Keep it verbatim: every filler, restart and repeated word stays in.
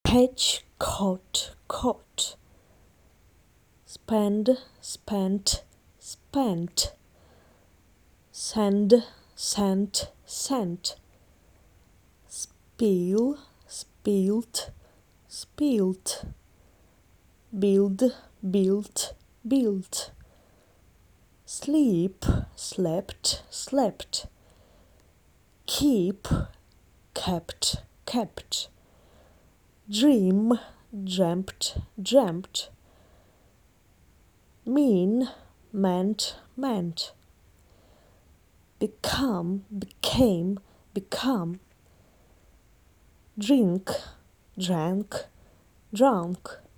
Catch, caught, caught. Spend, spent, spent. Send, sent, sent. Spill, spilt, spilt. Build, built, built. Sleep, slept, slept. Keep, kept, kept. Dream, dreamt, dreamt. Mean, meant, meant. Become, became, become. Drink, drank, drunk.